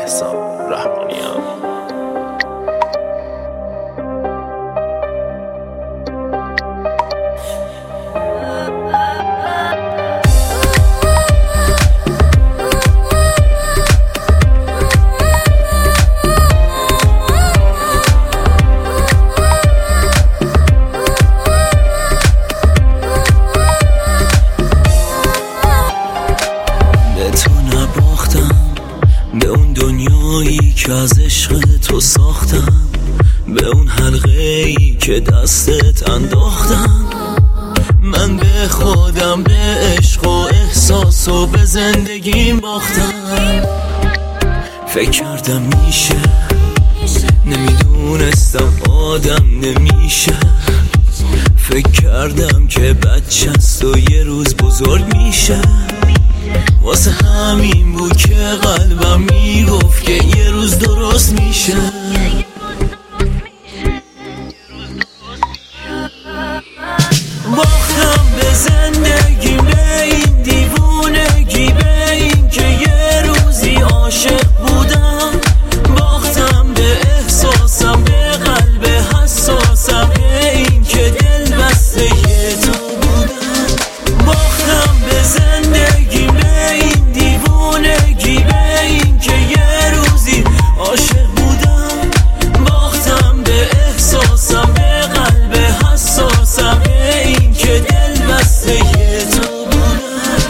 مهسا رحمانیان. به اون دنیایی که از عشق تو ساختم، به اون حلقه‌ای که دستت انداختم. من به خودم، به عشق و احساس و به زندگیم باختم. فکر کردم میشه، نمیدونستم آدم نمیشه. فکر کردم که بچه است و یه روز بزرگ میشه. واسه همین بود که قلبم میگفت که یه روز درست میشه. باختم به زندگی، به این دیوونگی، به این که یه روزی عاشق بودم. باختم به احساسم، به قلب حساسم، به این که دل بسته یه تو بودم. باختم به زندگی، به این دیوونگی، به این که یه روزی عاشق بودم. باختم به احساسم، به قلب حساسم، به این که دل بسته یه تو بودم.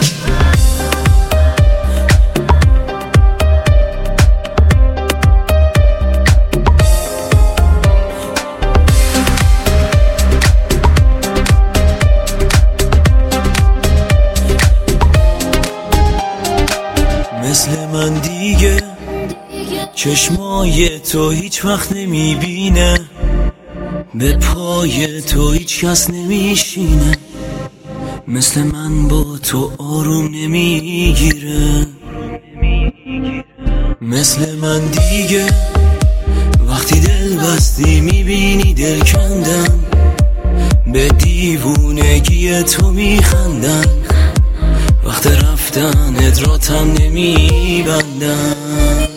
مثل من دیگه چشمای تو هیچ وقت نمیبینه، به پای تو هیچ کس نمیشینه. مثل من با تو آروم نمیگیره. مثل من دیگه وقتی دل بستی میبینی دل کندم، به دیوونگی تو میخندم. وقت رفتن ادراتم نمیبندم.